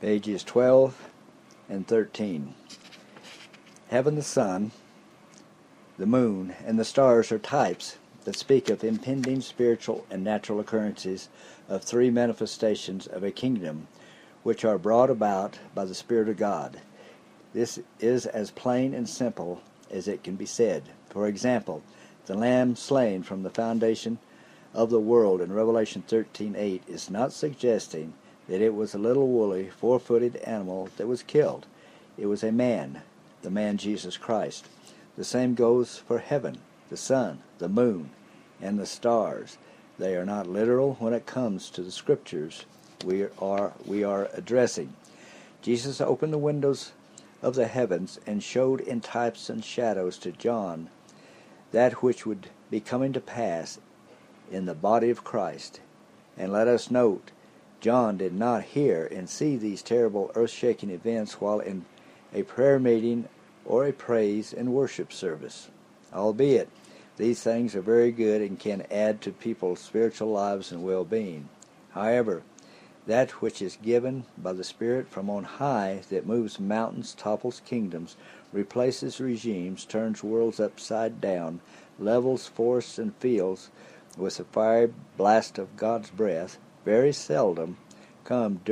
pages 12 and 13. Heaven, the sun, the moon, and the stars are types that speak of impending spiritual and natural occurrences of three manifestations of a kingdom which are brought about by the Spirit of God. This is as plain and simple as it can be said. For example, the lamb slain from the foundation of the world in Revelation 13:8 is not suggesting that it was a little woolly, four-footed animal that was killed. It was a man, the man Jesus Christ. The same goes for heaven, the sun, the moon, and the stars. They are not literal when it comes to the scriptures we are addressing. Jesus opened the windows of the heavens and showed in types and shadows to John that which would be coming to pass in the body of Christ. And let us note, John did not hear and see these terrible earth-shaking events while in a prayer meeting or a praise and worship service. Albeit, these things are very good and can add to people's spiritual lives and well-being. However, that which is given by the Spirit from on high that moves mountains, topples kingdoms, replaces regimes, turns worlds upside down, levels forests and fields with the fiery blast of God's breath, very seldom come